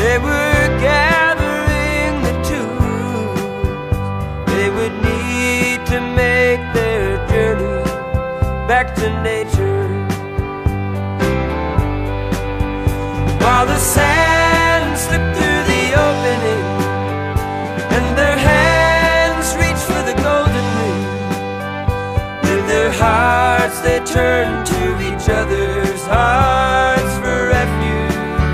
They were gathering the tools they would need to make their journey back to nature. While the sand slipped through the opening and their hands reached for the golden ring, with their hearts they turned to each other's hearts for refuge.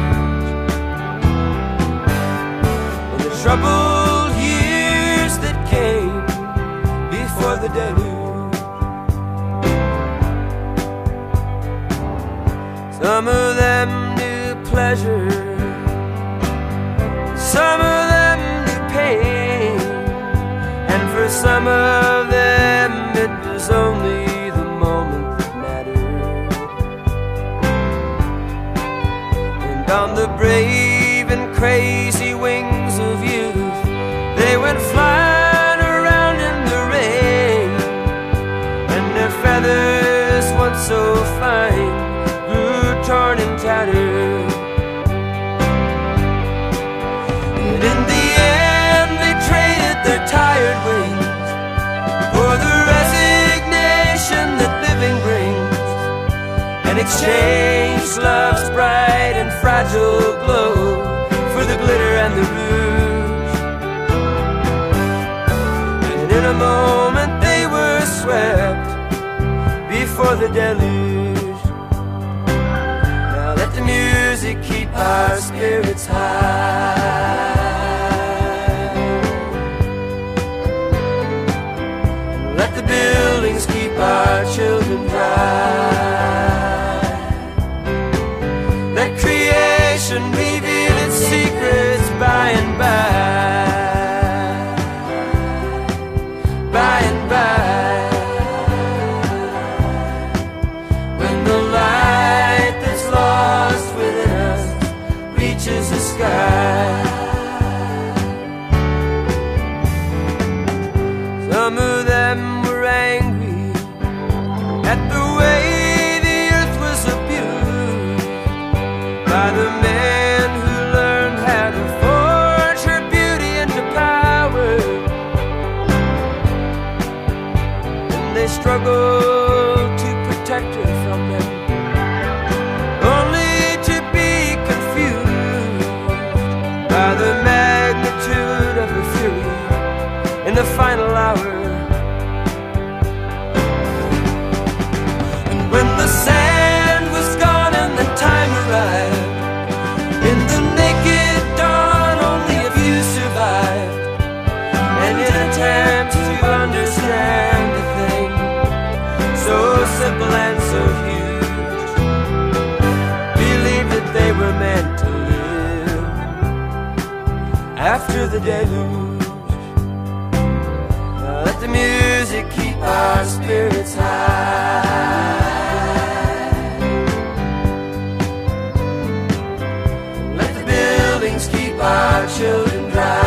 In the troubled years that came before the deluge, some of them knew pleasure, some of them knew pain, and for some of them it was only the moment that mattered. And on the brave and crazy wings of youth, they went flying around in the rain, and their feathers, once so fine, grew torn and tattered. And in the end they traded their tired wings for the resignation that living brings, and exchanged love's bright and fragile glow for the glitter and the rouge. And in a moment they were swept before the deluge. Now let the music keep our spirits high. Let the buildings keep our children dry. Let creation reveal its secrets by and by. By and by, when the light that's lost within us reaches the sky. Some of them were angry at the way the earth was abused by the man who learned how to forge her beauty into power. And they struggled to protect her from them, only to be confused by the magnitude of her fury in the final hour. And when the sand was gone and the time arrived, in the naked dawn only a few survived, and in attempt to understand a thing so simple and so huge, believed that they were meant to live after the deluge. Let the music keep our spirits high. Let the buildings keep our children dry.